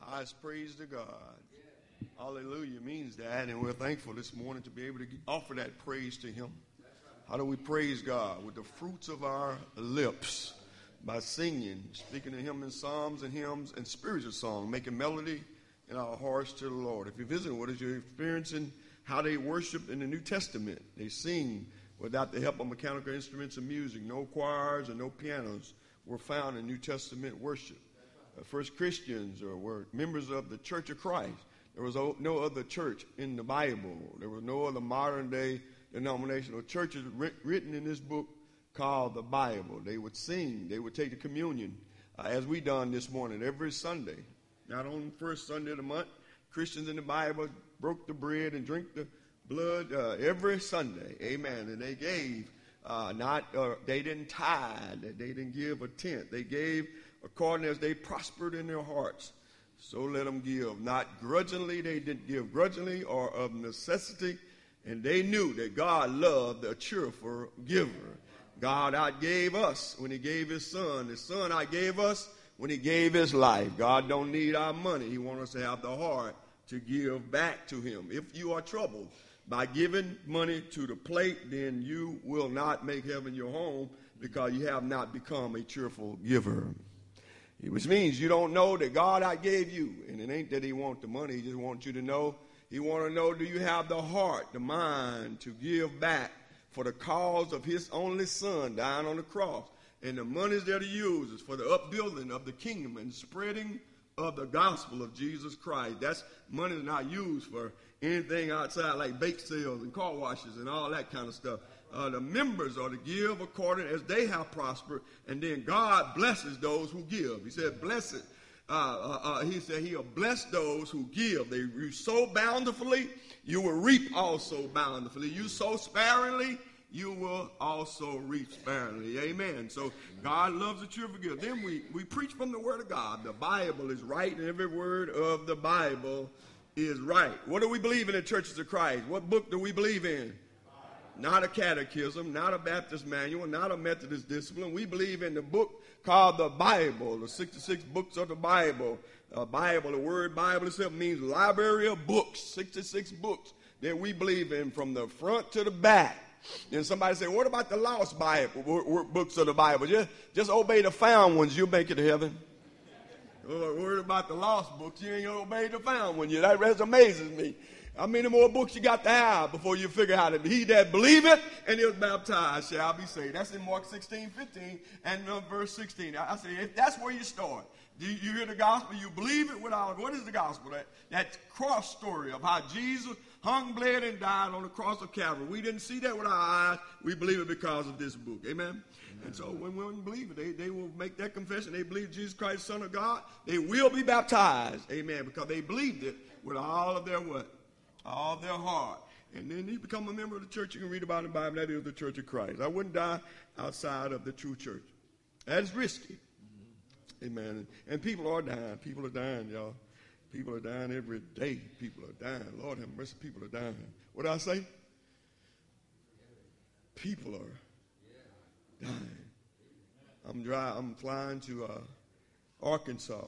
Highest praise to God. Hallelujah means that, and we're thankful this morning to be able to offer that praise to Him. How do we praise God? With the fruits of our lips, by singing, speaking to Him in psalms and hymns and spiritual song, making melody in our hearts to the Lord. If you're visiting with us, you're experiencing how they worship in the New Testament. They sing without the help of mechanical instruments and music. No choirs and no pianos were found in New Testament worship. First Christians were members of the Church of Christ. There was no other church in the Bible. There was no other modern-day denominational churches written in this book called the Bible. They would sing. They would take the communion, as we done this morning, every Sunday. Not on the first Sunday of the month. Christians in the Bible broke the bread and drank the blood every Sunday. Amen. And they gave, they didn't tithe. They didn't give a tenth. They gave according as they prospered in their hearts. So let them give. Not grudgingly. They didn't give grudgingly or of necessity. And they knew that God loved a cheerful giver. God outgave us when He gave His Son. His Son outgave us when He gave His life. God don't need our money. He wants us to have the heart to give back to Him. If you are troubled by giving money to the plate, then you will not make heaven your home because you have not become a cheerful giver. Which means you don't know that God outgave you. And it ain't that He wants the money. He just wants you to know. He wants to know, do you have the heart, the mind to give back for the cause of His only Son dying on the cross? And the monies that He uses for the upbuilding of the kingdom and spreading of the gospel of Jesus Christ. That's money that's not used for anything outside like bake sales and car washes and all that kind of stuff. The members are to give according as they have prospered, and then God blesses those who give. He said, blessed. He said He'll bless those who give. You sow bountifully, you will reap also bountifully. You sow sparingly, you will also reap sparingly. Amen. So God loves a cheerful giver. Then we preach from the Word of God. The Bible is right, and every word of the Bible is right. What do we believe in the Churches of Christ? What book do we believe in? Not a catechism, not a Baptist manual, not a Methodist discipline. We believe in the book called the Bible, the 66 books of the Bible. Bible, the word Bible itself means library of books, 66 books that we believe in from the front to the back. Then somebody say, what about the lost Bible, books of the Bible? Just obey the found ones, you'll make it to heaven. Worried about the lost books, you ain't going to obey the found one. That amazes me. How many more books you got to have before you figure out that he that believeth and is baptized shall be saved? That's in Mark 16:15 and verse 16. I say, if that's where you start, you hear the gospel, you believe it without, what is the gospel? That cross story of how Jesus hung, bled, and died on the cross of Calvary. We didn't see that with our eyes. We believe it because of this book. Amen? And so when women believe it, they will make that confession. They believe Jesus Christ, Son of God. They will be baptized. Amen. Because they believed it with all of their what? All their heart. And then you become a member of the church you can read about in the Bible. That is the Church of Christ. I wouldn't die outside of the true church. That is risky. Amen. And people are dying. People are dying, y'all. People are dying every day. People are dying. Lord have mercy, people are dying. What did I say? People are dying. I'm flying to Arkansas.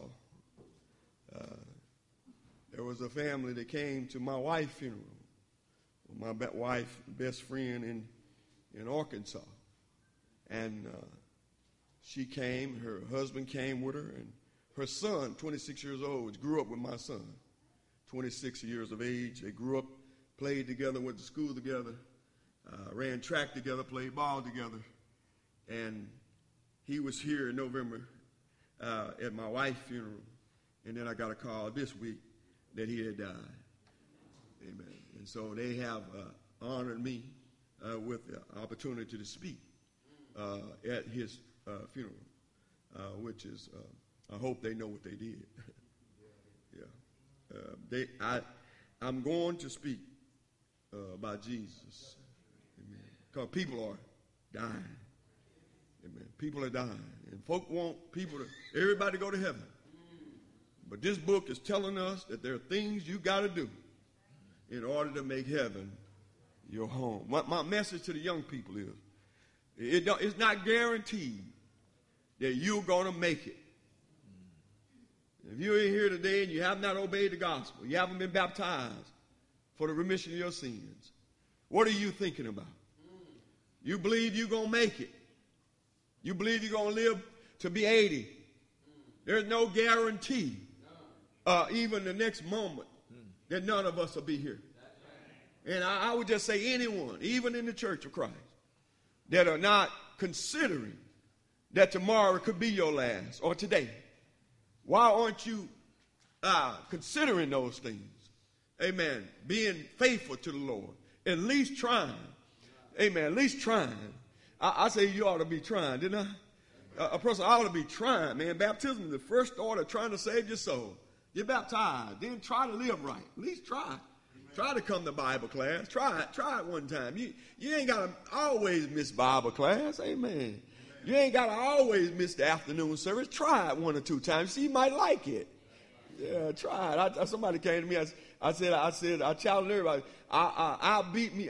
There was a family that came to my wife's funeral. My wife's best friend in Arkansas. And she came, her husband came with her, and her son, 26 years old, grew up with my son, 26 years of age. They grew up, played together, went to school together, ran track together, played ball together. And he was here in November at my wife's funeral. And then I got a call this week that he had died. Amen. And so they have honored me with the opportunity to speak at his funeral, which is, I hope they know what they did. Yeah. I'm going to speak about Jesus. Amen. Because people are dying. Amen. People are dying. And folk want everybody to go to heaven. But this book is telling us that there are things you got to do in order to make heaven your home. My message to the young people is, it's not guaranteed that you're going to make it. If you're in here today and you have not obeyed the gospel, you haven't been baptized for the remission of your sins, what are you thinking about? You believe you're going to make it. You believe you're going to live to be 80. There's no guarantee, even the next moment, that none of us will be here. And I would just say anyone, even in the Church of Christ, that are not considering that tomorrow could be your last or today. Why aren't you considering those things? Amen. Being faithful to the Lord. At least trying. Amen. At least trying. I say you ought to be trying, didn't I? A person ought to be trying, man. Baptism is the first order trying to save your soul. Get baptized. Then try to live right. At least try. Amen. Try to come to Bible class. Try it one time. You ain't got to always miss Bible class. Amen. Amen. You ain't got to always miss the afternoon service. Try it 1 or 2 times. See, you might like it. Yeah, try it. Somebody came to me. I challenged everybody. I'm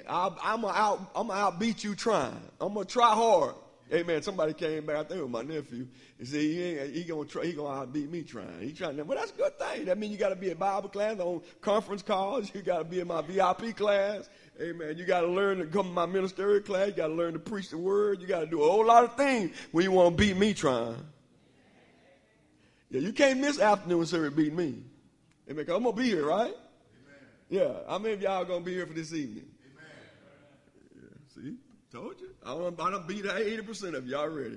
gonna outbeat you trying. I'm gonna try hard. Amen. Somebody came back. I think it was my nephew. He said he gonna outbeat me trying. He trying. Well, that's a good thing. That means you got to be in Bible class, on conference calls. You got to be in my VIP class. Amen. You got to learn to come to my ministerial class. You got to learn to preach the word. You got to do a whole lot of things when you want to beat me trying. Yeah, you can't miss afternoon service beating me. Amen. 'Cause I'm gonna be here, right? Yeah, how many of y'all going to be here for this evening? Amen. Yeah, see, told you. I done beat 80% of you already.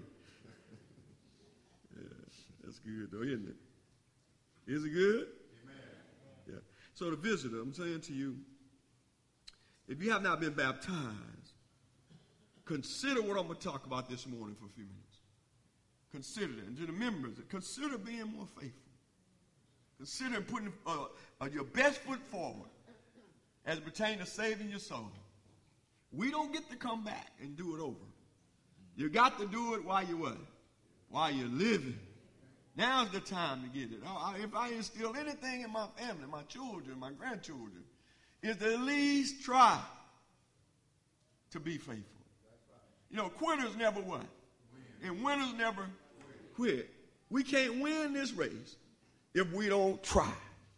Yeah, that's good though, isn't it? Is it good? Amen. Yeah. So the visitor, I'm saying to you, if you have not been baptized, consider what I'm going to talk about this morning for a few minutes. Consider it. And to the members, consider being more faithful. Consider putting your best foot forward as it pertains to saving your soul. We don't get to come back and do it over. You got to do it while you're what? While you're living. Now's the time to get it. If I instill anything in my family, my children, my grandchildren, is to at least try to be faithful. You know, quitters never what? And winners never quit. We can't win this race if we don't try.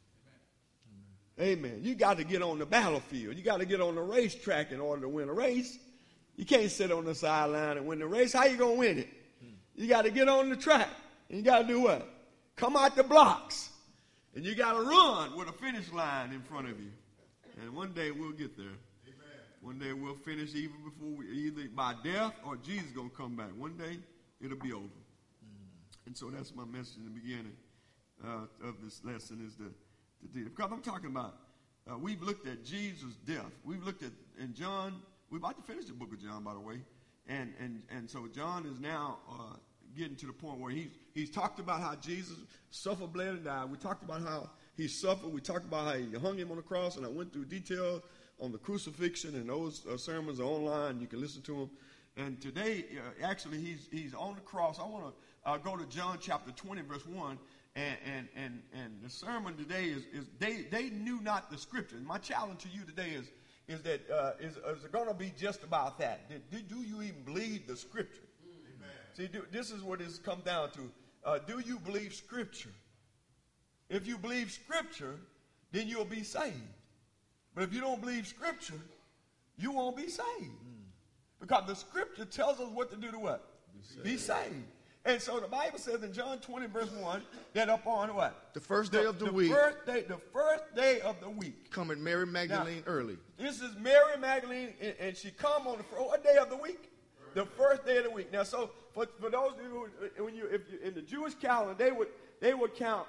Amen. You got to get on the battlefield. You got to get on the racetrack in order to win a race. You can't sit on the sideline and win the race. How you going to win it? You got to get on the track. And you got to do what? Come out the blocks. And you got to run with a finish line in front of you. And one day we'll get there. Amen. One day we'll finish even before either by death or Jesus going to come back. One day it'll be over. And so that's my message in the beginning of this lesson is the because I'm talking about, we've looked at Jesus' death. We've looked at, in John, we're about to finish the book of John, by the way. And so John is now getting to the point where he's talked about how Jesus suffered, bled, and died. We talked about how he suffered. We talked about how he hung him on the cross, and I went through details on the crucifixion, and those sermons are online. You can listen to them. And today, actually, he's on the cross. I want to go to John chapter 20, verse 1. And the sermon today is they knew not the scripture. And my challenge to you today is that is it going to be just about that? Do you even believe the scripture? Amen. See, this is what it's come down to. Do you believe scripture? If you believe scripture, then you'll be saved. But if you don't believe scripture, you won't be saved. Because the scripture tells us what to do to what? Be saved. And so the Bible says in John 20, verse 1, that upon what? The first day of the week. The first day of the week. Coming Mary Magdalene early. This is Mary Magdalene, and she come on what day of the week? The first day of the week. Now, so for those of you who, if you in the Jewish calendar, they would count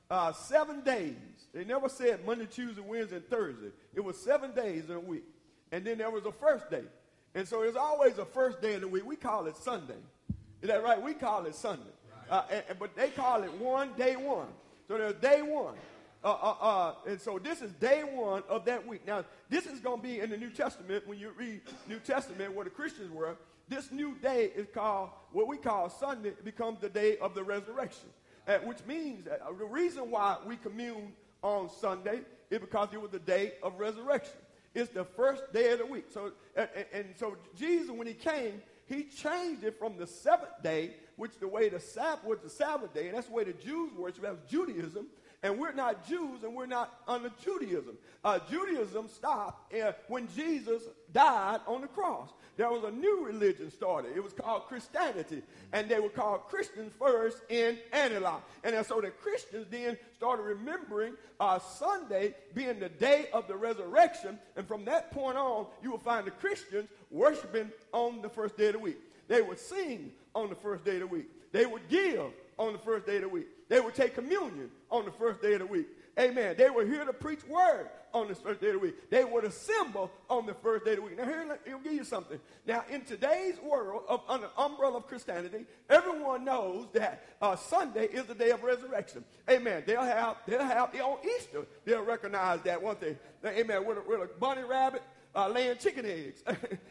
7 days. They never said Monday, Tuesday, Wednesday, and Thursday. It was 7 days in a week. And then there was a first day. And so there's always a first day of the week. We call it Sunday. Is that right? We call it Sunday. But they call it day one. So there's day one. And so this is day one of that week. Now, this is going to be in the New Testament. When you read New Testament where the Christians were, this new day is called, what we call Sunday, it becomes the day of the resurrection. Which means that the reason why we commune on Sunday is because it was the day of resurrection. It's the first day of the week. So, and so Jesus, when he came, he changed it from the seventh day, which the way the Sabbath was the Sabbath day, and that's the way the Jews worship. That was Judaism. And we're not Jews, and we're not under Judaism. Judaism stopped when Jesus died on the cross. There was a new religion started. It was called Christianity. And they were called Christians first in Antioch. And so the Christians then started remembering Sunday being the day of the resurrection. And from that point on, you will find the Christians worshiping on the first day of the week. They would sing on the first day of the week. They would give on the first day of the week. They would take communion on the first day of the week. Amen. They were here to preach word on the first day of the week. They would assemble on the first day of the week. Now, here, he'll give you something. Now, in today's world, under the umbrella of Christianity, everyone knows that Sunday is the day of resurrection. Amen. They'll have on Easter, they'll recognize that one thing. Amen. With a bunny rabbit laying chicken eggs.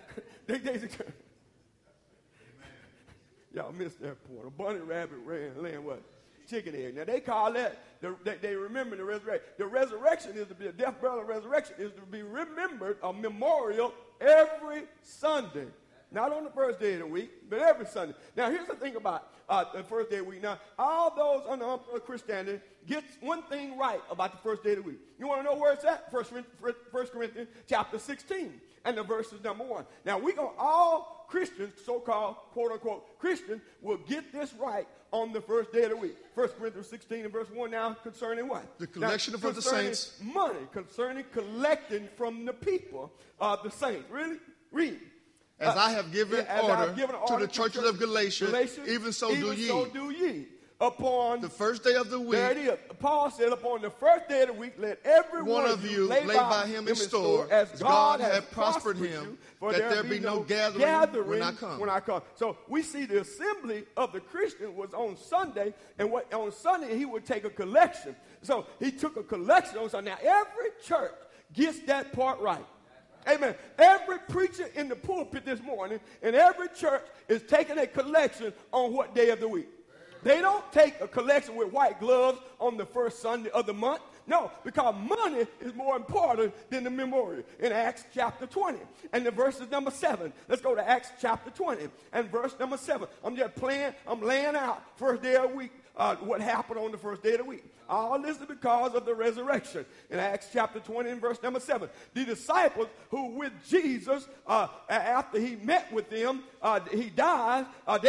Y'all missed that point. A bunny rabbit laying what? Chicken egg. Now, they call that, they remember the resurrection. The resurrection is to be, the death, burial, and resurrection is to be remembered, a memorial every Sunday. Not on the first day of the week, but every Sunday. Now, here's the thing about the first day of the week. Now, all those under the umbrella of Christianity get one thing right about the first day of the week. You want to know where it's at? 1 Corinthians chapter 16, and the verse is number 1. Now, we're going to all Christians, so-called, quote-unquote, Christians, will get this right on the first day of the week. 1 Corinthians 16 and verse 1 now concerning what? The collection of the saints. Money, concerning collecting from the people of the saints. Really? Read. As I have given order to the churches of Galatia, even so do ye. Upon the first day of the week, there it is. Paul said, upon the first day of the week, let every one of you lay by him in store, as God has prospered him, for that there be no gathering when I come. So we see the assembly of the Christians was on Sunday, and on Sunday he would take a collection. So he took a collection on Sunday. Now every church gets that part right. Amen. Every preacher in the pulpit this morning and every church is taking a collection on what day of the week. They don't take a collection with white gloves on the first Sunday of the month. No, because money is more important than the memorial. In Acts chapter 20, and the verse is number 7. Let's go to Acts chapter 20 and verse number 7. I'm laying out first day of the week, what happened on the first day of the week. All this is because of the resurrection. In Acts chapter 20 and verse number 7, the disciples who with Jesus, after he met with them, he died,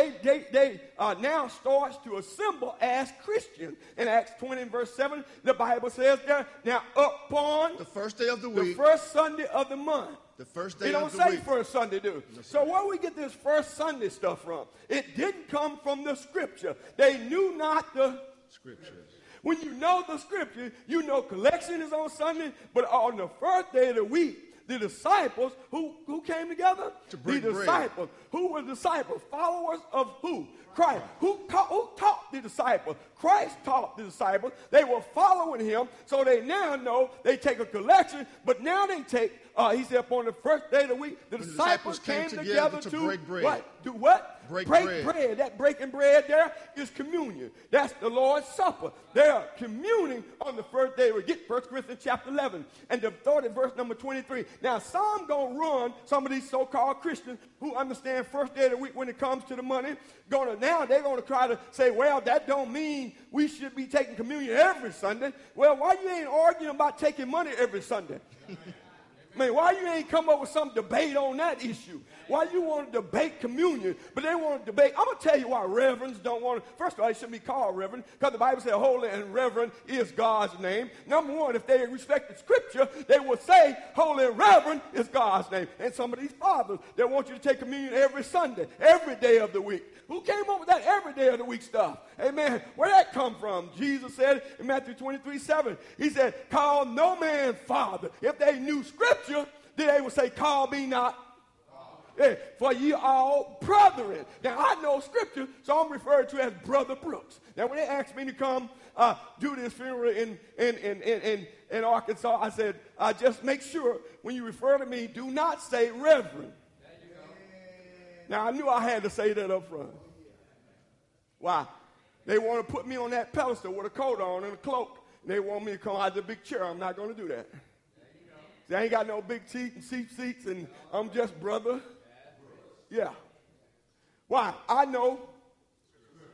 they now starts to assemble as Christians. In Acts 20 and verse 7, the Bible says there, now upon the first day of the week, the first Sunday of the month. The first day of the week. It don't say first Sunday, do it? So where we get this first Sunday stuff from? It didn't come from the Scripture. They knew not the Scriptures. When you know the Scripture, you know collection is on Sunday, but on the first day of the week, the disciples, who came together? To break bread. Disciples. Who were disciples? Followers of who? Christ. Who taught the disciples? Christ taught the disciples. They were following him, so they now know they take a collection, but now they take, he said, upon the first day of the week, the disciples came together to break bread. What? Do what? Break bread. That breaking bread there is communion. That's the Lord's Supper. They are communing on the first day. We get 1 Corinthians chapter 11 and the 30 verse number 23. Now, some going to run, some of these so-called Christians who understand first day of the week when it comes to the money, now they're going to try to say, well, that don't mean we should be taking communion every Sunday. Well, why you ain't arguing about taking money every Sunday? Man, why you ain't come up with some debate on that issue? Why you want to debate communion, but they want to debate? I'm going to tell you why reverends don't want to. First of all, they shouldn't be called reverend, because the Bible says holy and reverend is God's name. Number one, if they respected Scripture, they would say holy and reverend is God's name. And some of these fathers, they want you to take communion every Sunday, every day of the week. Who came up with that every day of the week stuff? Amen. Where'd that come from? Jesus said in Matthew 23:7, he said, call no man father. If they knew Scripture, then they would say, call me not. Yeah, for ye all brethren. Now, I know Scripture, so I'm referred to as Brother Brooks. Now, when they asked me to come do this funeral in Arkansas, I said, just make sure when you refer to me, do not say reverend. Now, I knew I had to say that up front. Why? They want to put me on that pedestal with a coat on and a cloak. And they want me to come out of the big chair. I'm not going to do that. See, I ain't got no big seats, and I'm just brother. Yeah. Why? I know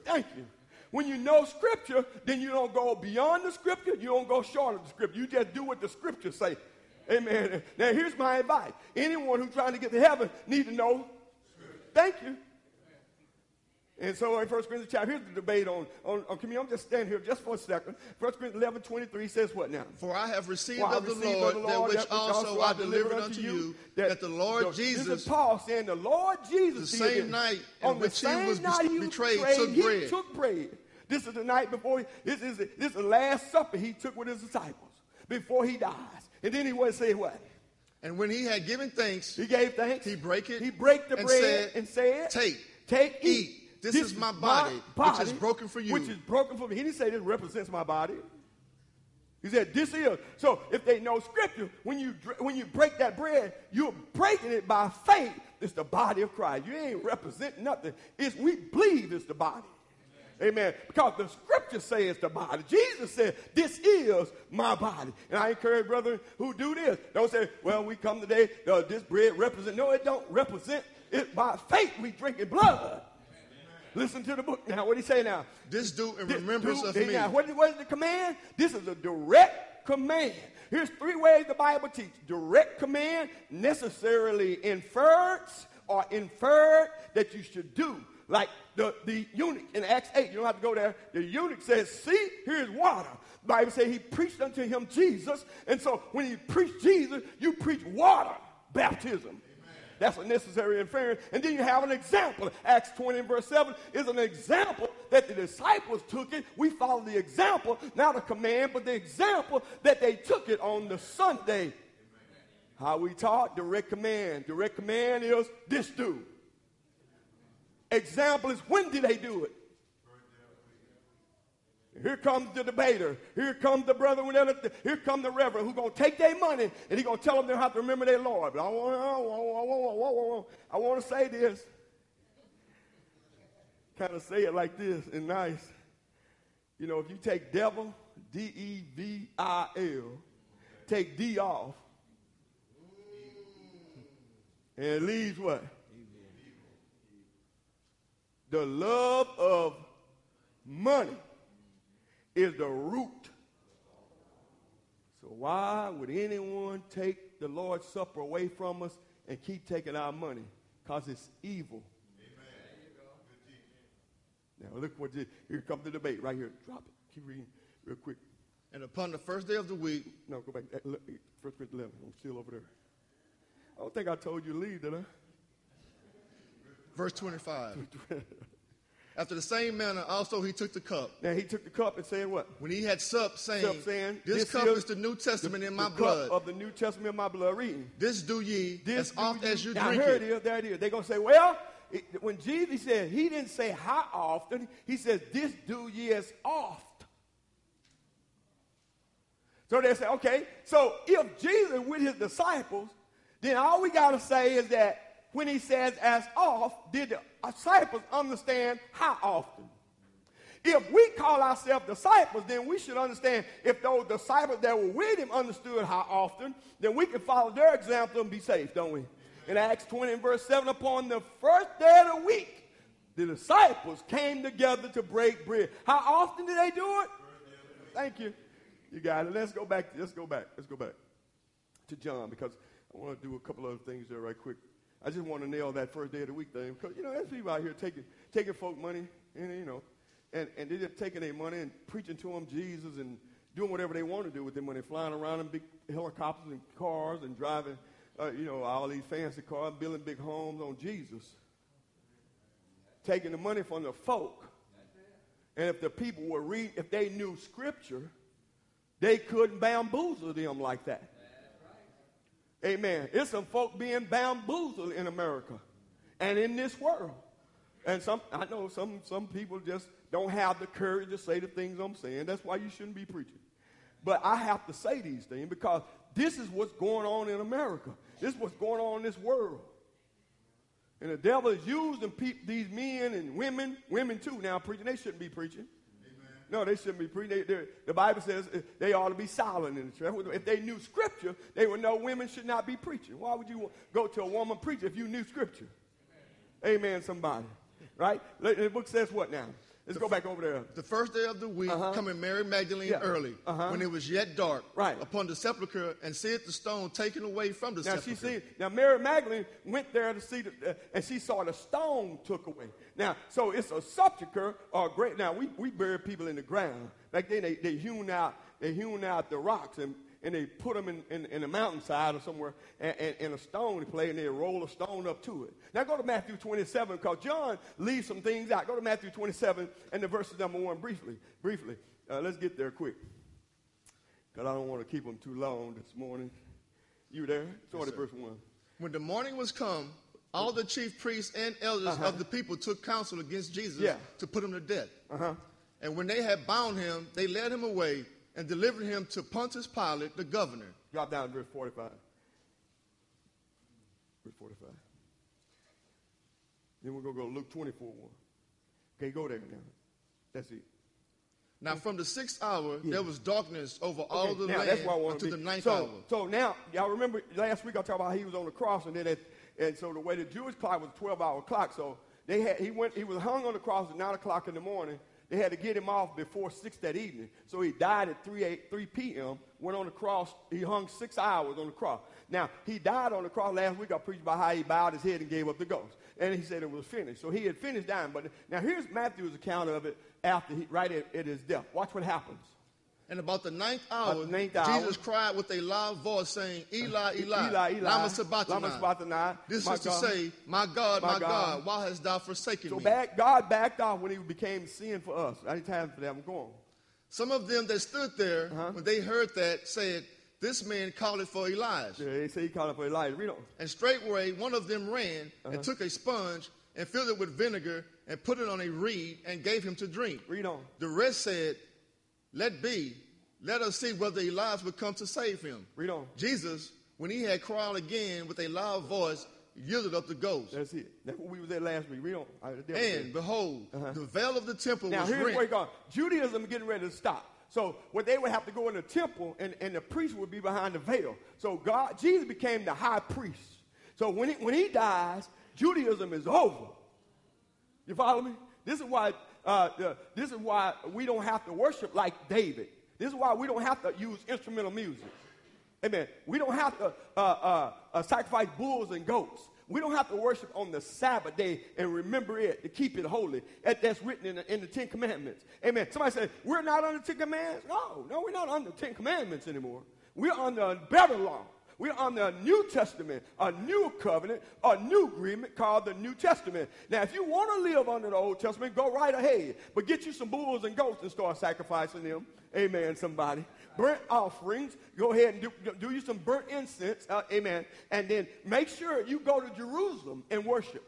Thank you. When you know Scripture, then you don't go beyond the Scripture. You don't go short of the Scripture. You just do what the Scriptures say. Amen. Now, here's my advice. Anyone who's trying to get to heaven needs to know. Thank you. And so in 1 Corinthians chapter, here's the debate on communion. I'm just standing here just for a second. 1 Corinthians 11:23 says what now? For I have received of the Lord that which also I delivered unto you, that the Lord Jesus, this is Paul saying the Lord Jesus, the same night on which he was betrayed, took bread. This is the night before, this is the last supper he took with his disciples before he dies. And then he would say what? And when he had given thanks, he gave thanks. He brake it. He brake the bread and said, Take, eat. This is my body, which is broken for you. Which is broken for me. He didn't say this represents my body. He said this is. So if they know Scripture, when you break that bread, you're breaking it by faith. It's the body of Christ. You ain't representing nothing. We believe it's the body. Amen. Because the Scripture says it's the body. Jesus said, this is my body. And I encourage brothers who do this. Don't say, well, we come today, this bread represents. No, it don't represent. It by faith we drink it blood. Listen to the book now. What did he say now? This do in remembrance of me. Now, what is the command? This is a direct command. Here's 3 ways the Bible teaches. Direct command, necessarily inferred that you should do. Like the eunuch in Acts 8. You don't have to go there. The eunuch says, see, here's water. The Bible says he preached unto him Jesus. And so when you preach Jesus, you preach water baptism. That's a necessary inference. And then you have an example. Acts 20 and verse 7 is an example that the disciples took it. We follow the example, not a command, but the example that they took it on the Sunday. Amen. How we taught, direct command. Direct command is this do. Example is when did they do it? Here comes the debater. Here comes the brother. Here comes the reverend who's going to take their money and he's going to tell them they have to remember their Lord. But I want to say this. Kind of say it like this and nice. You know, if you take devil, D-E-V-I-L, take D off, and it leaves what? The love of money is the root. So why would anyone take the Lord's Supper away from us and keep taking our money? Because it's evil. Amen. Now look what here comes the debate right here. Drop it. Keep reading real quick. And upon the first day of the week. No, go back. 1 Corinthians 11. I'm still over there. I don't think I told you to leave, did I? Verse 25. After the same manner, also he took the cup. Now he took the cup and said what? When he had supped, saying, this cup is the New Testament in my blood. Cup of the New Testament in my blood. Reading. This do ye as oft as you now drink here it. It is, there it is. They're going to say, well, when Jesus said, he didn't say how often. He says, this do ye as oft. So they say, okay, so if Jesus with his disciples, then all we got to say is that when he says as oft, did the disciples understand how often? If we call ourselves disciples, then we should understand if those disciples that were with him understood how often, then we can follow their example and be safe, don't we? In Acts 20 and verse 7, upon the first day of the week, the disciples came together to break bread. How often did they do it? Thank you. You got it. Let's go back to John, because I want to do a couple other things there right quick. I just want to nail that first day of the week thing, because, you know, there's people out here taking folk money, and, you know, and they're just taking their money and preaching to them Jesus and doing whatever they want to do with their money, flying around in big helicopters and cars and driving, you know, all these fancy cars, building big homes on Jesus. Taking the money from the folk. And if the people were reading, if they knew Scripture, they couldn't bamboozle them like that. Amen. It's some folk being bamboozled in America and in this world. And I know some people just don't have the courage to say the things I'm saying. That's why you shouldn't be preaching. But I have to say these things because this is what's going on in America. This is what's going on in this world. And the devil is using these men and women too now preaching. They shouldn't be preaching. No, they shouldn't be preaching. The Bible says they ought to be silent in the church. If they knew Scripture, they would know women should not be preaching. Why would you go to a woman preacher if you knew Scripture? Amen, somebody. Right? The book says what now? Let's go back over there. The first day of the week, coming Mary Magdalene early, when it was yet dark, upon the sepulchre, and seeth the stone taken away from the sepulchre. Now Mary Magdalene went there to see, and she saw the stone took away. Now, so it's a sepulchre or great. Now we bury people in the ground. Back then they hewn out the rocks and they put them in the mountainside or somewhere and a stone to play, and they roll a stone up to it. Now go to Matthew 27, because John leaves some things out. Go to Matthew 27 and the verses number 1 briefly. Let's get there quick, because I don't want to keep them too long this morning. You there? Start at verse 1. When the morning was come, all the chief priests and elders of the people took counsel against Jesus to put him to death. And when they had bound him, they led him away and delivered him to Pontius Pilate, the governor. Drop down to verse 45. Verse 45. Then we're going to go to Luke 24:1. Okay, go there now. That's it. Now from the 6th hour, there was darkness over all the land until the 9th hour. So now, y'all remember last week I talked about how he was on the cross, and so the way the Jewish clock was a 12-hour clock, so he was hung on the cross at 9 o'clock in the morning. They had to get him off before 6 that evening. So he died at 3 p.m., went on the cross. He hung 6 hours on the cross. Now, he died on the cross. Last week I preached about how he bowed his head and gave up the ghost. And he said it was finished. So he had finished dying. But now here's Matthew's account of it after right at his death. Watch what happens. And about the 9th hour, Jesus cried with a loud voice, saying, Eli, Eli, lama sabachthani. This is to say, my God, why hast thou forsaken me? So God backed off when he became sin for us. I didn't have time for that. I'm going. Some of them that stood there, when they heard that, said, this man calleth for Elijah. Yeah, they say he called for Elijah. Read on. And straightway one of them ran and took a sponge and filled it with vinegar and put it on a reed and gave him to drink. Read on. The rest said, let be. Let us see whether Elijah would come to save him. Read on. Jesus, when he had cried again with a loud voice, yielded up the ghost. That's it. That's what we was at last week. Read on. And behold, the veil of the temple was rent. Now here's where it goes. Judaism is getting ready to stop. So what they would have to go in the temple, and the priest would be behind the veil. So Jesus became the high priest. So when he dies, Judaism is over. You follow me? This is why we don't have to worship like David. This is why we don't have to use instrumental music. Amen. We don't have to sacrifice bulls and goats. We don't have to worship on the Sabbath day and remember it to keep it holy. That's written in the 10 Commandments. Amen. Somebody said, we're not under 10 Commandments. No, we're not under 10 Commandments anymore. We're under a better law. We're under a New Testament, a new covenant, a new agreement called the New Testament. Now, if you want to live under the Old Testament, go right ahead. But get you some bulls and goats and start sacrificing them. Amen, somebody. Burnt offerings. Go ahead and do you some burnt incense. Amen. And then make sure you go to Jerusalem and worship.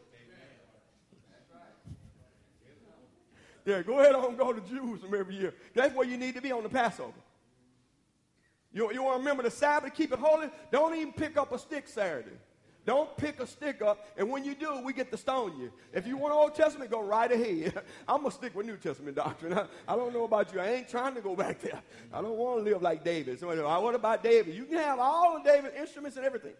Yeah, go ahead and go to Jerusalem every year. That's where you need to be on the Passover. You want to remember the Sabbath, keep it holy? Don't even pick up a stick Saturday. Don't pick a stick up, and when you do, we get to stone you. If you want Old Testament, go right ahead. I'm going to stick with New Testament doctrine. I don't know about you. I ain't trying to go back there. I don't want to live like David. Somebody, what about David? You can have all of David's instruments and everything.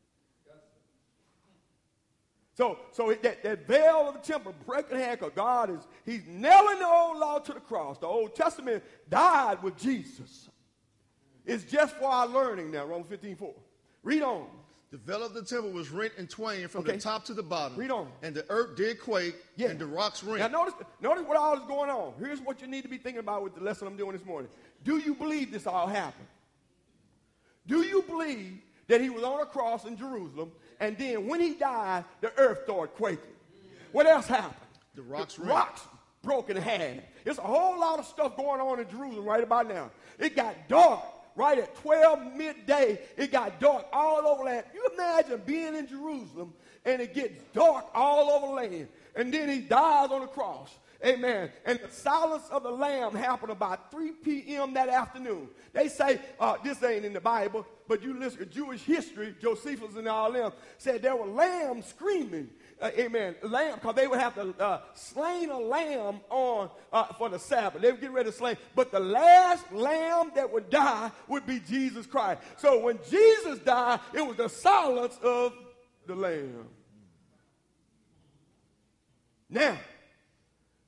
So that veil of the temple breaking hand, because God he's nailing the old law to the cross. The Old Testament died with Jesus. It's just for our learning now, Romans 15:4. Read on. The veil of the temple was rent in twain from the top to the bottom. Read on. And the earth did quake, and the rocks rent. Now notice what all is going on. Here's what you need to be thinking about with the lesson I'm doing this morning. Do you believe this all happened? Do you believe that he was on a cross in Jerusalem, and then when he died, the earth started quaking? What else happened? The rocks rent. Rocks broke in half. There's a whole lot of stuff going on in Jerusalem right about now. It got dark. Right at 12 midday, it got dark all over land. You imagine being in Jerusalem and it gets dark all over land. And then he dies on the cross. Amen. And the silence of the Lamb happened about 3 p.m. that afternoon. They say, this ain't in the Bible, but you listen to Jewish history, Josephus and all them, said there were lambs screaming. Amen. Lamb, because they would have to slain a lamb for the Sabbath. They would get ready to slay. But the last lamb that would die would be Jesus Christ. So when Jesus died, it was the silence of the Lamb. Now,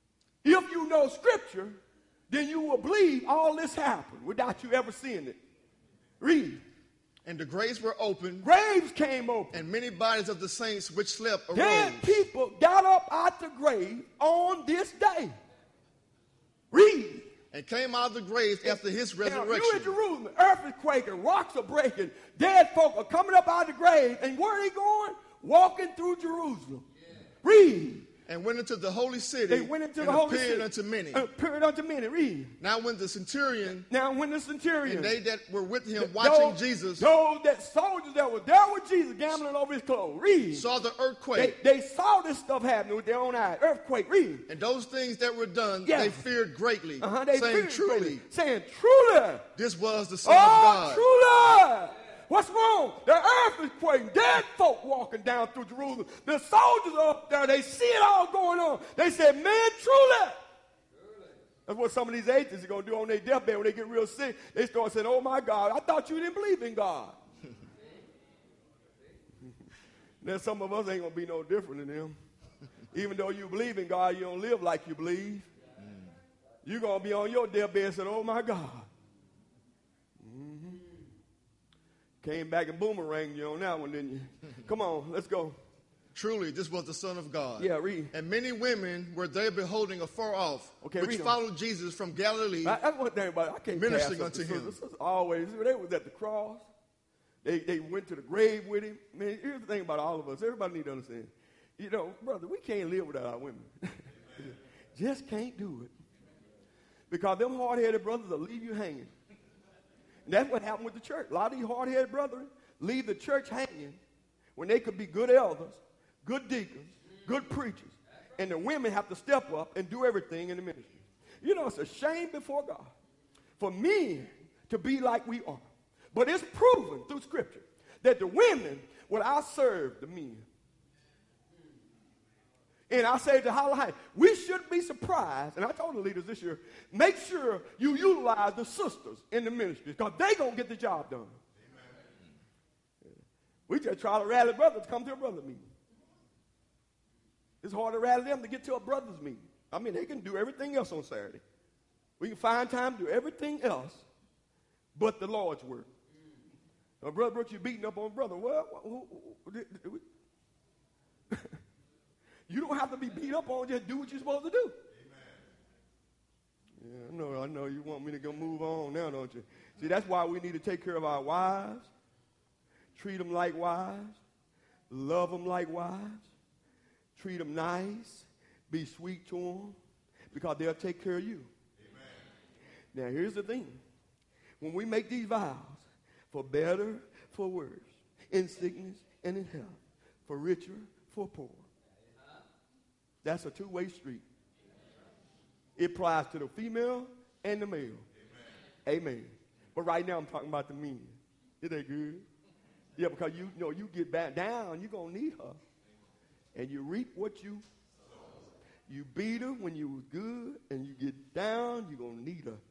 If you know Scripture, then you will believe all this happened without you ever seeing it. Read. And the graves were opened. Graves came open. And many bodies of the saints which slept arose. Dead people got up out the grave on this day. Read. And came out of the graves after his resurrection. You in Jerusalem, earth is quaking, rocks are breaking, dead folk are coming up out of the grave. And where are they going? Walking through Jerusalem. Yeah. Read. And went into the holy city. They went into the holy city. Appeared unto many. Appeared unto many. Read. Now when the centurion. And they that were with him watching Jesus. Those soldiers that were there with Jesus gambling over his clothes. Read. Saw the earthquake. They saw this stuff happening with their own eyes. Earthquake. Read. And those things that were done, they feared greatly. Saying truly. This was the Son of God. Truly. What's wrong? The earth is quaking. Dead folk walking down through Jerusalem. The soldiers are up there. They see it all going on. They said, man, truly. That's what some of these atheists are going to do on their deathbed when they get real sick. They start saying, oh, my God, I thought you didn't believe in God. Then some of us ain't going to be no different than them. Even though you believe in God, you don't live like you believe. You're going to be on your deathbed saying, oh, my God. Came back and boomeranged you on that one, didn't you? Come on, let's go. Truly, this was the Son of God. Yeah, read. And many women were there beholding afar off, which followed Jesus from Galilee. That's one thing about it. I can't ministering unto him. This is always, they was at the cross. They went to the grave with him. Man, here's the thing about all of us. Everybody need to understand. You know, brother, we can't live without our women. Just can't do it. Because them hard-headed brothers will leave you hanging. And that's what happened with the church. A lot of these hard-headed brethren leave the church hanging when they could be good elders, good deacons, good preachers. And the women have to step up and do everything in the ministry. You know, it's a shame before God for men to be like we are. But it's proven through Scripture that the women will outserve the men. And I say to highlight, we shouldn't be surprised, and I told the leaders this year, make sure you utilize the sisters in the ministry because they're going to get the job done. Amen. We just try to rally brothers to come to a brother meeting. It's hard to rally them to get to a brother's meeting. I mean, they can do everything else on Saturday. We can find time to do everything else but the Lord's work. Brother Brooks, you're beating up on brother. Well, you don't have to be beat up on, just do what you're supposed to do. Amen. Yeah, I know. You want me to go move on now, don't you? See, that's why we need to take care of our wives, treat them like wives, love them like wives, treat them nice, be sweet to them, because they'll take care of you. Amen. Now, here's the thing. When we make these vows, for better, for worse, in sickness and in health, for richer, for poor, that's a two-way street. It applies to the female and the male. Amen. But right now I'm talking about the men. Isn't that good? Yeah, because you know you get back down, you're going to need her. And you reap what you beat her when you was good, and you get down, you're going to need her.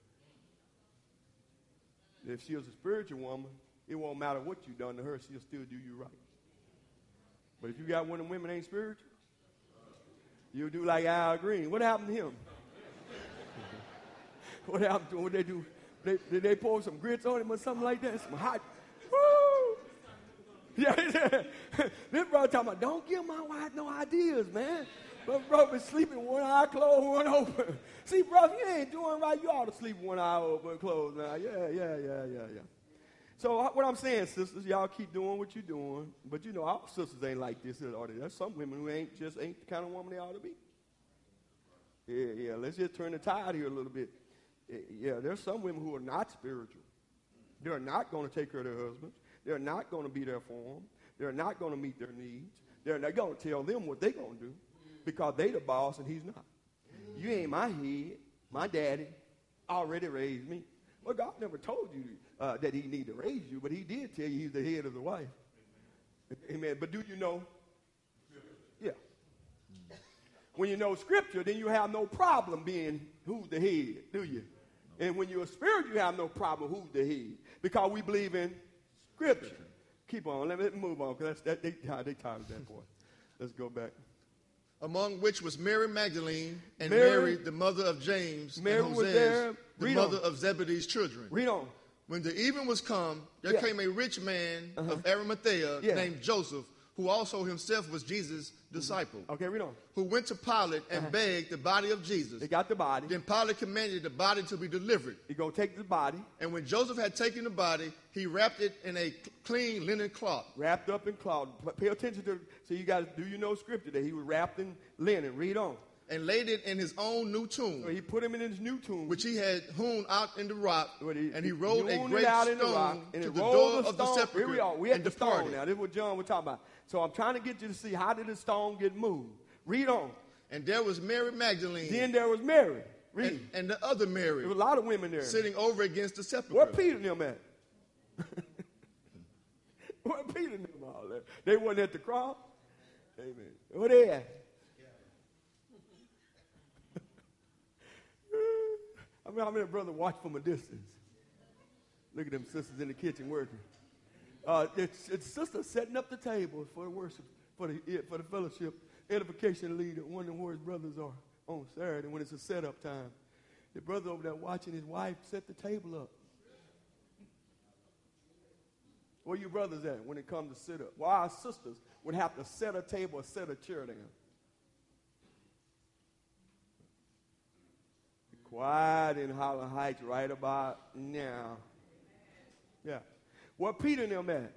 If she was a spiritual woman, it won't matter what you done to her, she'll still do you right. But if you got one of them women ain't spiritual, you'll do like Al Green. What happened to him? What happened to him? What they do? Did they pour some grits on him or something like that? Some hot. Woo! Yeah. This brother talking about, don't give my wife no ideas, man. But brother been sleeping one eye closed, one open. See, brother, you ain't doing right. You ought to sleep one eye open and closed now. Yeah. So what I'm saying, sisters, y'all keep doing what you're doing. But you know, our sisters ain't like this. There's some women who ain't the kind of woman they ought to be. Yeah. Let's just turn the tide here a little bit. Yeah, there's some women who are not spiritual. They're not going to take care of their husbands. They're not going to be there for them. They're not going to meet their needs. They're not going to tell them what they're going to do because they the boss and he's not. You ain't my head. My daddy already raised me. Well, God never told you that he need to raise you, but he did tell you he's the head of the wife. Amen. But do you know? Yeah. When you know Scripture, then you have no problem being who's the head, do you? And when you're a spirit, you have no problem who's the head because we believe in Scripture. Keep on. Let me move on because they tired of that boy. Let's go back. among which was Mary Magdalene and Mary the mother of James Mary and was Joses, there. the Read mother on. of Zebedee's children. Read on. When the even was come, there came a rich man of Arimathea named Joseph, who also himself was Jesus' disciple, Okay, read on. who went to Pilate and begged the body of Jesus. They got the body. Then Pilate commanded the body to be delivered. You're going to take the body, And when Joseph had taken the body, he wrapped it in a clean linen cloth. wrapped up in cloth. Pay attention to, so you guys, do you know scripture that he was wrapped in linen? Read on. And laid it in his own new tomb, So he put him in his new tomb. which he had hewn out in the rock, and he rolled a hewn great it out in the rock, stone and to it the rolled door the of the stone. sepulchre Here we are. We at and the stone departed. now. This is what John was talking about. So I'm trying to get you to see, how did the stone get moved? Read on. And there was Mary Magdalene Then there was Mary. Read. and the other Mary There was a lot of women there. sitting over against the sepulchre. Where Peter and them at? Where Peter and them all at? They wasn't at the cross. Amen. Where they at? I mean, how many brother watch from a distance? Look at them sisters in the kitchen working. It's sister setting up the table for the worship, for the fellowship, edification leader, wondering where his brothers are on Saturday when it's a setup time. The brother over there watching his wife set the table up. Where you brothers at when it comes to sit up? Why our sisters would have to set a table or set a chair down? Quiet in Holland Heights right about now. Yeah. Where Peter and them at?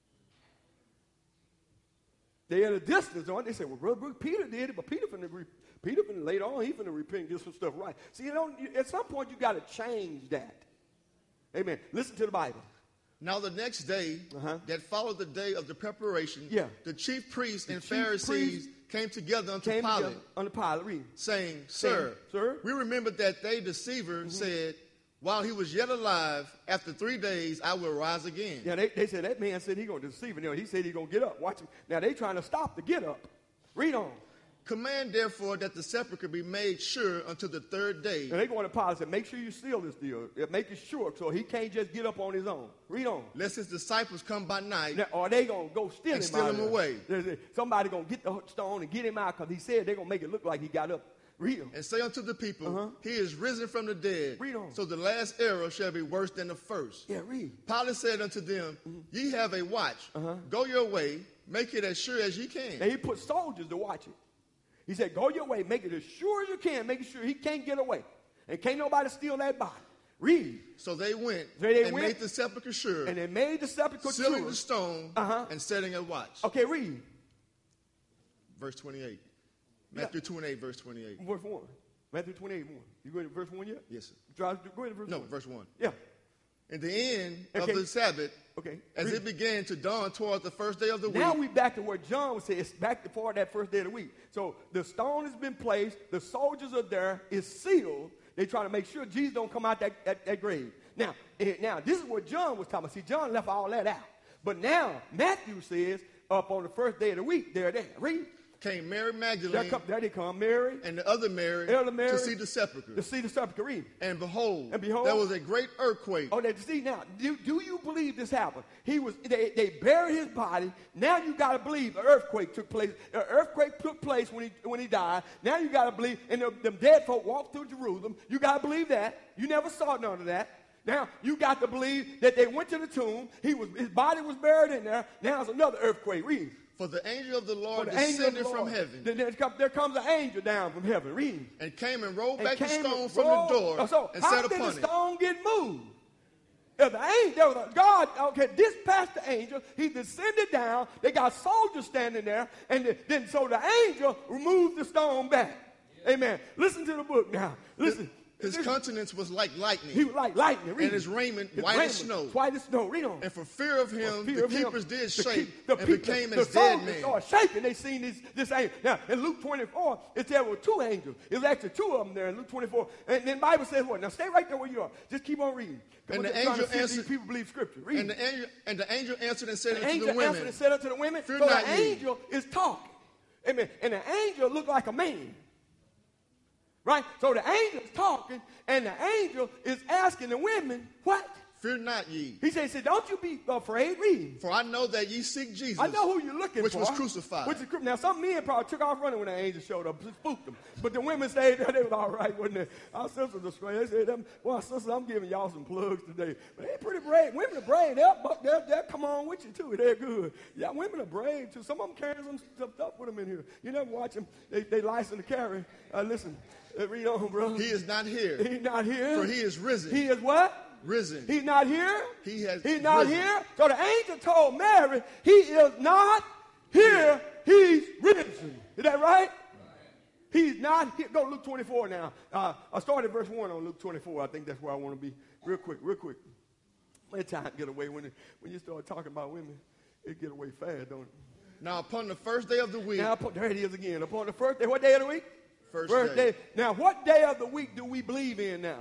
They at a distance, aren't they? Say, well, Brother Brooks, Peter did it, but Peter finna later on, he finna repent and get some stuff right. See, at some point you got to change that. Amen. Listen to the Bible. Now the next day that followed the day of the preparation, the chief priests and Pharisees came together unto Pilate, read. saying, Sir, we remember that they, deceiver, said, while he was yet alive, after 3 days I will rise again. Yeah, they said that man said he's going to deceive him. He said he's going to get up. Watch him. Now they trying to stop the get up. Read on. Command, therefore, that the sepulchre be made sure until the 3rd day. And they going to Pilate and say, make sure you seal this deal. Make it sure so he can't just get up on his own. Read on. Lest his disciples come by night. Now, or they going to go steal him away. Somebody going to get the stone and get him out because he said they're going to make it look like he got up. Read on. And say unto the people, he is risen from the dead. Read on. So the last error shall be worse than the first. Yeah, read. Pilate said unto them, ye have a watch. Go your way. Make it as sure as ye can. And he put soldiers to watch it. He said, go your way, make it as sure as you can, make sure he can't get away. And can't nobody steal that body. Read. So they went made the sepulchre sure. And they made the sepulchre sure. Sealing the stone and setting a watch. Okay, read. Verse 28. Matthew 28, verse 28. Verse 1. Matthew 28, 1. You going to verse 1 yet? Yes, sir. Go ahead to verse 1. No, verse 1. Yeah. In the end of the Sabbath, as it began to dawn toward the first day of the week. Now we back to where John would say it's back to for that first day of the week. So the stone has been placed. The soldiers are there. It's sealed. They trying to make sure Jesus don't come out that grave. Now this is what John was talking about. See, John left all that out. But now Matthew says up on the first day of the week, they're there. Read. Came Mary Magdalene. There they come, Mary. And the other Mary, to see the sepulchre. To see the sepulchre. Read. And behold, there was a great earthquake. Oh, see now, do you believe this happened? They buried his body. Now you got to believe an earthquake took place. An earthquake took place when he died. Now you got to believe, and them dead folk walked through Jerusalem. You got to believe that. You never saw none of that. Now you got to believe that they went to the tomb. His body was buried in there. Now it's another earthquake. Read. For the angel of the Lord descended from heaven. There comes an angel down from heaven. Read. And came and rolled back the stone from the door and sat upon it. How did the stone get moved? There was a God, dispatched the angel. He descended down. They got soldiers standing there. And then so the angel removed the stone back. Amen. Listen to the book now. Listen. His countenance was like lightning. He was like lightning. And his raiment white as snow. White as snow. Read on. And for fear of him, the keepers did shake and became as dead men. The soldiers started shaking. They seen this angel. Now, in Luke 24, it said there were 2 angels. It was actually 2 of them there in Luke 24. And then the Bible says what? Now, stay right there where you are. Just keep on reading. And the angel answered. People believe Scripture. Read. And the angel answered and said unto the women. Fear not ye. So the angel is talking. Amen. And the angel looked like a man. Right? So the angel is talking, and the angel is asking the women, what? Fear not ye. He said, don't you be afraid. Read. For I know that ye seek Jesus. I know who you're looking which for. was crucified. Now, some men probably took off running when the angel showed up, spooked them. But the women stayed there. They was all right, wasn't they? Our sisters are straight. They said, well, sisters, I'm giving y'all some plugs today. But they pretty brave. Women are brave. They'll come on with you, too. They're good. Yeah, women are brave, too. Some of them carry some stuff with them in here. You never watch them. They license to carry. Listen, read on, bro. He is not here. He's not here. For he is risen. He is what? Risen. He's not here. He's not risen. here. So the angel told Mary, he is not here. He's risen. Is that right? He's not here. Go to Luke 24 now. I started verse 1 on Luke 24. I think that's where I want to be. Real quick. Let time get away. When you start talking about women, it get away fast, don't it? Now, upon the first day of the week. There it is again. Upon the first day. What day of the week? First day. Now, what day of the week do we believe in now?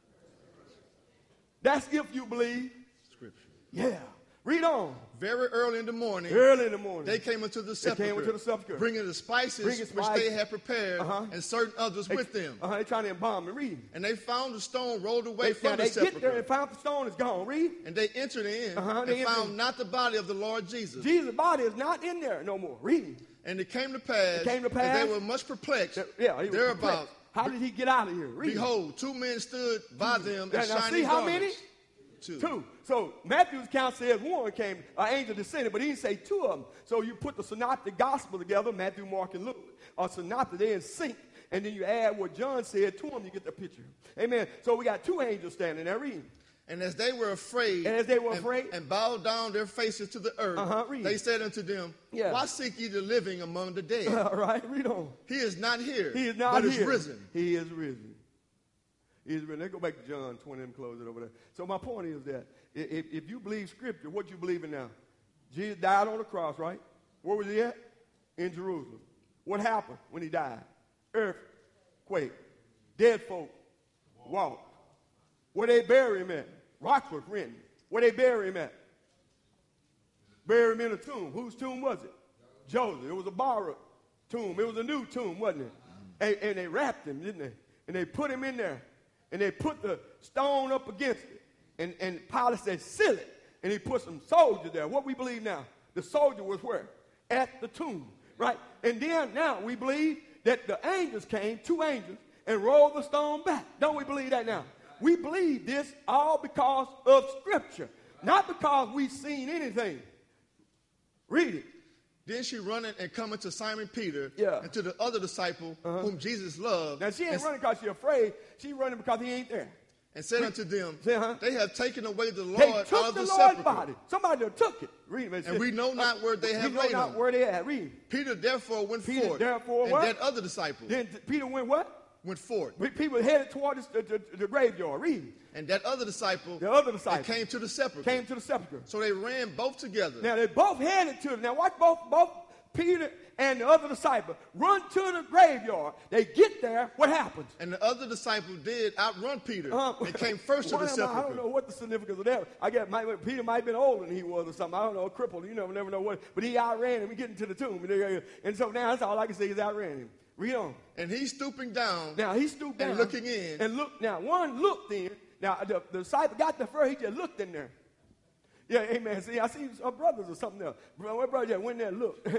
That's if you believe. Scripture. Yeah. Read on. Very early in the morning. They came into the sepulchre. Bringing the spices which they had prepared, and certain others with them. They're trying to embalm and read. And they found the stone rolled away from the sepulchre. They get there and found the stone is gone. Read. And they entered in and found not the body of the Lord Jesus. Jesus' body is not in there no more. Read. And it came to pass that they were much perplexed thereabout. How did he get out of here? Read. Behold, 2 men stood by them in shining garments. See how many? 2. So Matthew's account says one came, an angel descended, but he didn't say 2 of them. So you put the synoptic gospel together, Matthew, Mark, and Luke, or synoptic, they're in sync, and then you add what John said to them, you get the picture. Amen. So we got 2 angels standing there reading. And as they were afraid, and bowed down their faces to the earth, they said unto them, Why seek ye the living among the dead? All right, read on. He is not here, he is not but here. is risen. He is risen. He is risen. Let's go back to John 20 and close it over there. So my point is that if you believe Scripture, what you believe in now? Jesus died on the cross, right? Where was he at? In Jerusalem. What happened when he died? Earthquake. Dead folk walked. Where they bury him at? Rocks was rent. Where they bury him at? Bury him in a tomb. Whose tomb was it? Joseph. It was a borrowed tomb. It was a new tomb, wasn't it? And they wrapped him, didn't they? And they put him in there. And they put the stone up against it. And Pilate said, seal it. And he put some soldiers there. What we believe now? The soldier was where? At the tomb, right? And then now we believe that the angels came, 2 angels, and rolled the stone back. Don't we believe that now? We believe this all because of Scripture, not because we've seen anything. Read it. Then she running and coming to Simon Peter and to the other disciple whom Jesus loved. Now she ain't running because she's afraid. She's running because he ain't there. And said unto them, they have taken away the Lord out of the Lord's sepulchre. Body. Somebody took it. Read it. And we know not where they have laid him. We know not where they at. Read. Peter therefore went forth. And that other disciple. Then Peter went what? Went forth. People headed toward the graveyard. Read. And that other disciple. Came to the sepulchre. So they ran both together. Now they both headed to it. Now watch both Peter and the other disciple run to the graveyard. They get there. What happens? And the other disciple did outrun Peter and came first to the sepulchre. I don't know what the significance of that. I guess Peter might have been older than he was or something. I don't know, a cripple. You never know what. But he outran him. We get into the tomb. And so now that's all I can say is outran him. Read on. And he's stooping down. Now he stooped down. And looking in. And look. Now one looked in. Now the disciple got there first. He just looked in there. Yeah, amen. See, I see some brothers or something else. My brother just went there and looked.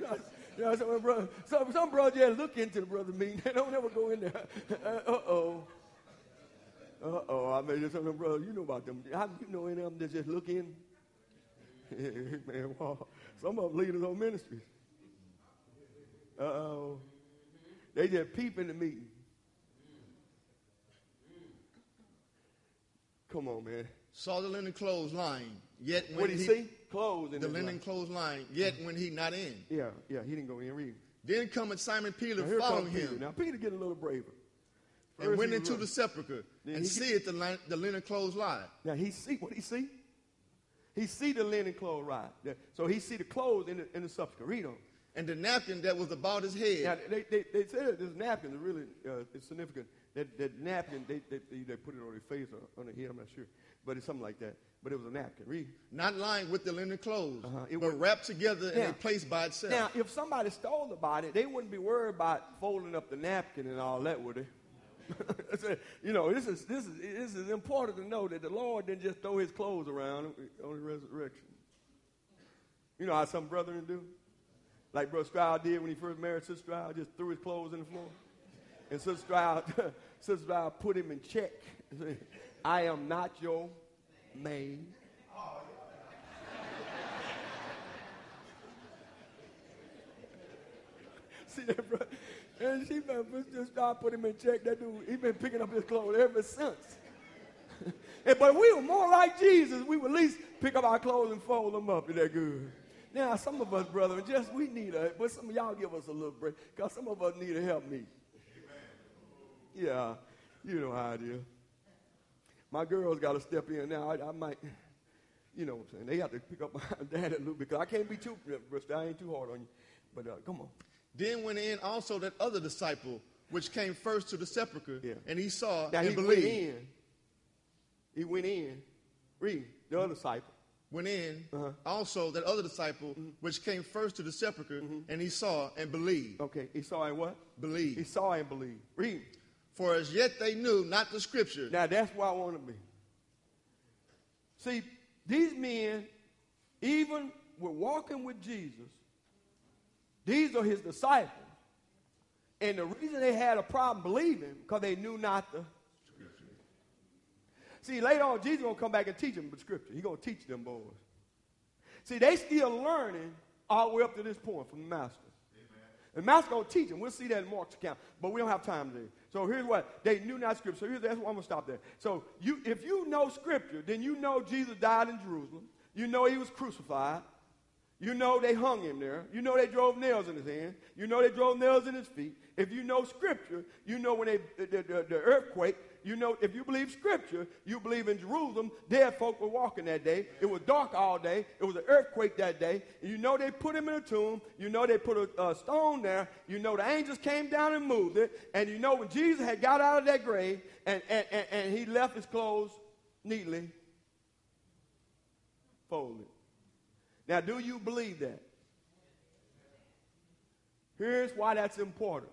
Some brothers just look into the brother meeting. They don't ever go in there. I mean, some of them brothers, you know about them. How you know any of them that just look in? Man, wow. Some of them leaders on ministries. They just peep in the meeting. Come on, man. Saw the linen clothes lying. Yet when what did he see? Clothes in the linen clothes lying. Yet when he not in. Yeah, he didn't go in. Read. Then cometh Simon Peter following him. Now Peter getting a little braver. And went into the sepulchre and seeth the linen clothes lie. Now he see what he see? He see the linen clothes lie. So he see the clothes in the sepulchre. Read on. And the napkin that was about his head. Now they said this napkin is really it's significant. That napkin they put it on their face or on their head. I'm not sure, but it's something like that. But it was a napkin. Read. Not lying with the linen clothes, but wrapped together in a place by itself. Now, if somebody stole the body, they wouldn't be worried about folding up the napkin and all that, would they? You know, this is important to know that the Lord didn't just throw his clothes around on the resurrection. You know how some brethren do? Like Brother Stroud did when he first married Sister Stroud, just threw his clothes in the floor. And Sister Stroud put him in check. I am not your maid. See that, brother? And she just started putting him in check. That dude, he been picking up his clothes ever since. But we were more like Jesus. We would at least pick up our clothes and fold them up. Is that good? Now, some of us, brother, we need but some of y'all give us a little break, because some of us need to help me. Yeah, you know how it is. My girls got to step in now. I might, you know what I'm saying. They have to pick up my dad a little bit, because I can't be too, I ain't too hard on you. But come on. Then went in also that other disciple, which came first to the sepulchre, and he saw now and he believed. He went in. Read, the other disciple. Went in also that other disciple, which came first to the sepulchre, and he saw and believed. Okay, he saw and what? Believed. He saw and believed. Read. For as yet they knew not the scripture. Now that's where I want to be. See, these men, even were walking with Jesus. These are his disciples. And the reason they had a problem believing, because they knew not the scripture. See, later on, Jesus is going to come back and teach them the scripture. He's going to teach them boys. See, they still learning all the way up to this point from the master. Amen. The master's going to teach them. We'll see that in Mark's account, but we don't have time today. So here's what. They knew not scripture. So that's why I'm going to stop there. So if you know scripture, then you know Jesus died in Jerusalem. You know he was crucified. You know they hung him there. You know they drove nails in his hands. You know they drove nails in his feet. If you know scripture, you know when the earthquake, you know if you believe scripture, you believe in Jerusalem, dead folk were walking that day. It was dark all day. It was an earthquake that day. You know they put him in a tomb. You know they put a stone there. You know the angels came down and moved it. And you know when Jesus had got out of that grave and he left his clothes neatly folded. Now, do you believe that? Here's why that's important.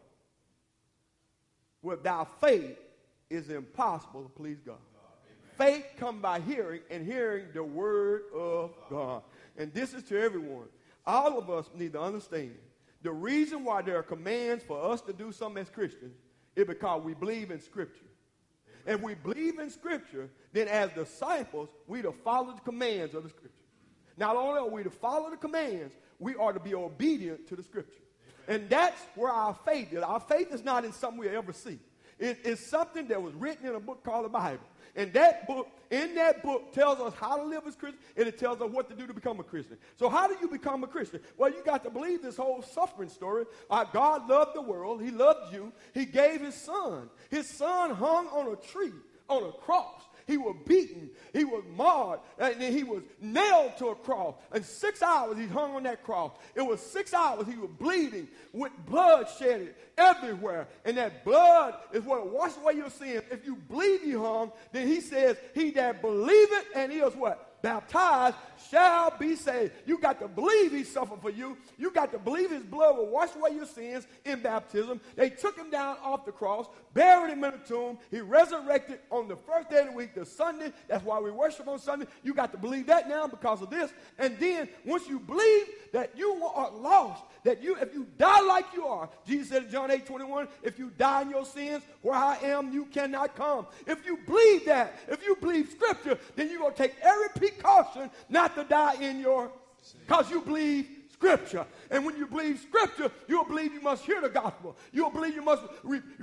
Without faith, it's impossible to please God. Faith comes by hearing, and hearing the word of God. And this is to everyone. All of us need to understand the reason why there are commands for us to do something as Christians is because we believe in Scripture. If we believe in Scripture, then as disciples, we to follow the commands of the Scripture. Not only are we to follow the commands, we are to be obedient to the Scripture. And that's where our faith is. Our faith is not in something we ever see. It's something that was written in a book called the Bible. And in that book tells us how to live as Christians, and it tells us what to do to become a Christian. So how do you become a Christian? Well, you got to believe this whole suffering story. God loved the world. He loved you. He gave his son. His son hung on a tree, on a cross. He was beaten. He was marred. And then he was nailed to a cross. And 6 hours he hung on that cross. It was 6 hours he was bleeding with blood shedded everywhere. And that blood is what washed away your sins. If you believe he hung, then he says, he that believeth and is what? Baptized shall be saved. You got to believe he suffered for you. You got to believe his blood will wash away your sins in baptism. They took him down off the cross, buried him in a tomb. He resurrected on the first day of the week, the Sunday. That's why we worship on Sunday. You got to believe that now because of this. And then once you believe that you are lost, that if you die like you are, Jesus said in John 8:21, if you die in your sins, where I am, you cannot come. If you believe that, if you believe Scripture, then you're going to take every precaution not to die in your, because you believe Scripture. And when you believe Scripture, you'll believe you must hear the gospel. You'll believe you must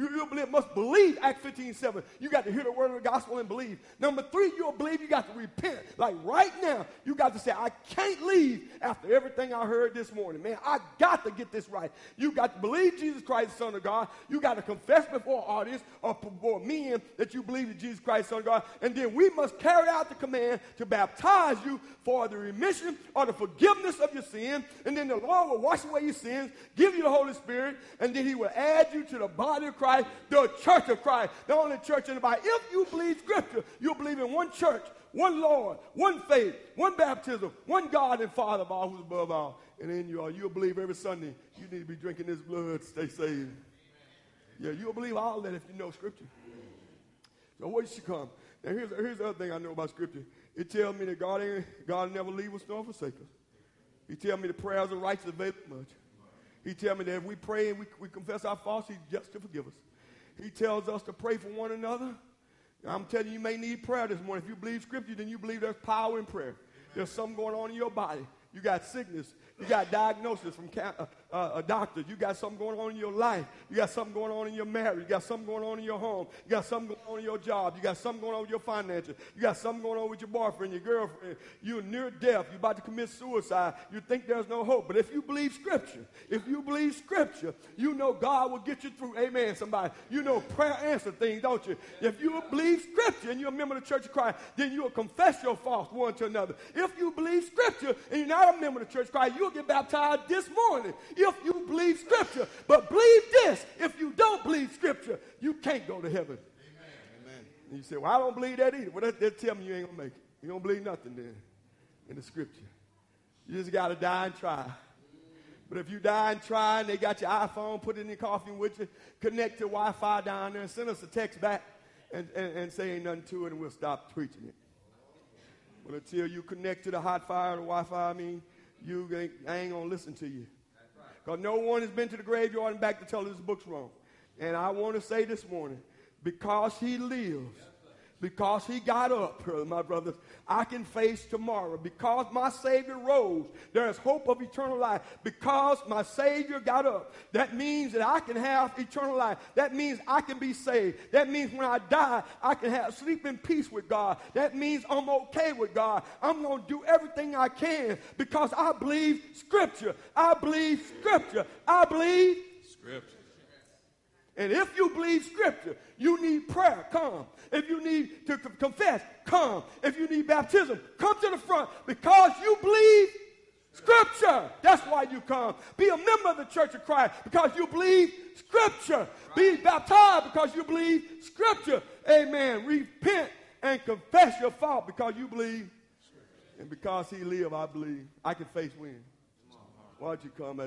believe Acts 15:7. You got to hear the word of the gospel and believe. Number 3, you'll believe you got to repent. Like right now, you got to say, I can't leave after everything I heard this morning. Man, I got to get this right. You got to believe Jesus Christ, the Son of God. You got to confess before audience or before men that you believe in Jesus Christ, the Son of God. And then we must carry out the command to baptize you for the remission or the forgiveness of your sin. And then the Lord will wash away your sins, give you the Holy Spirit, and then he will add you to the body of Christ, the church of Christ, the only church in the Bible. If you believe Scripture, you'll believe in one church, one Lord, one faith, one baptism, one God and Father of all who's above all. And then you'll believe every Sunday you need to be drinking this blood to stay saved. Yeah, you'll believe all that if you know Scripture. So what should come? Now here's the other thing I know about Scripture. It tells me that God never leave us nor forsake us. He tells me the prayers of the righteous avail much. He tells me that if we pray and we confess our faults, He's just to forgive us. He tells us to pray for one another. I'm telling you, you may need prayer this morning. If you believe Scripture, then you believe there's power in prayer. There's something going on in your body. You got sickness. You got diagnosis from a doctor. You got something going on in your life. You got something going on in your marriage. You got something going on in your home. You got something going on in your job. You got something going on with your finances. You got something going on with your boyfriend, your girlfriend. You're near death. You're about to commit suicide. You think there's no hope. But if you believe Scripture, you know God will get you through. Amen, somebody. You know prayer answer things, don't you? If you believe Scripture and you're a member of the Church of Christ, then you'll confess your faults one to another. If you believe Scripture and you're not a member of the Church of Christ, you'll get baptized this morning if you believe Scripture. But believe this, if you don't believe Scripture, you can't go to heaven. Amen. And you say, well, I don't believe that either. Well, they'll tell me you ain't going to make it. You don't believe nothing then in the Scripture. You just got to die and try. But if you die and try and they got your iPhone, put it in your coffin with you, connect to Wi-Fi down there and send us a text back and say ain't nothing to it and we'll stop preaching it. But until you connect to the hot fire, the Wi-Fi, I ain't going to listen to you. Because no one has been to the graveyard and back to tell us this book's wrong. And I want to say this morning, because He lives, because He got up, my brothers, I can face tomorrow. Because my Savior rose, there is hope of eternal life. Because my Savior got up, that means that I can have eternal life. That means I can be saved. That means when I die, I can sleep in peace with God. That means I'm okay with God. I'm going to do everything I can because I believe Scripture. I believe Scripture. I believe Scripture. And if you believe Scripture, you need prayer, come. If you need to confess, come. If you need baptism, come to the front because you believe Scripture. That's why you come. Be a member of the Church of Christ because you believe Scripture. Right. Be baptized because you believe Scripture. Amen. Repent and confess your fault because you believe Scripture. And because He live, I believe I can face win. Why don't you come as